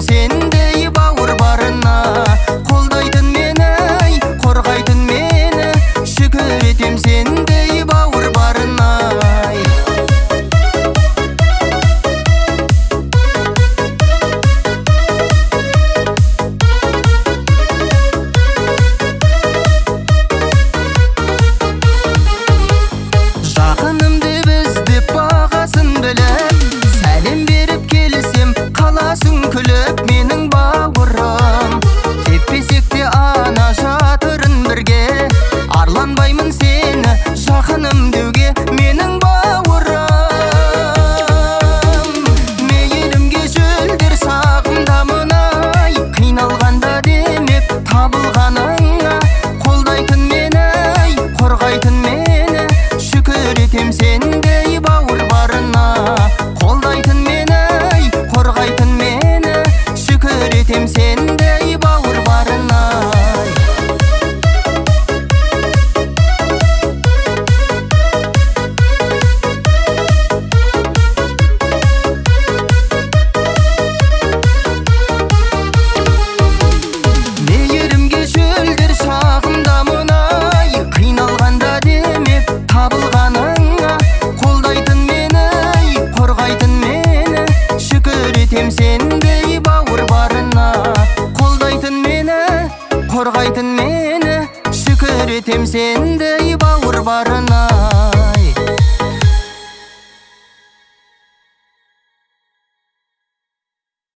сендей бауыр барына. Қолдайтын мені, қорғайтын мені, шүкір етем сендей бауыр барына. Жақынымды біздеп бағасын біліп, сәлем беріп келсем қаласың күліп менің бауырым. Теппесек те ана жатырын бірге, арланбаймын сені жақыным деуге менің бауырым. Мейірімге жүлдер сағымда мұнай, қиналғанда демеп табылғаныңа. Қолдайтын мені, қорғайтын мені, шүкір етем сендей бауыр барына. Қолдайтын мені, қорғайтын мені, шүкір етем сендей бауыр барына. Мейірімге жүлдер шағымда мұнай, қиналғанда демеп табылғаныңа. Қолдайтын мені, қорғайтын мені, шүкір етем сендей бауыр барына. Қолдайтын мені, қорғайтын мені, шүкір етем сендей бауыр барына.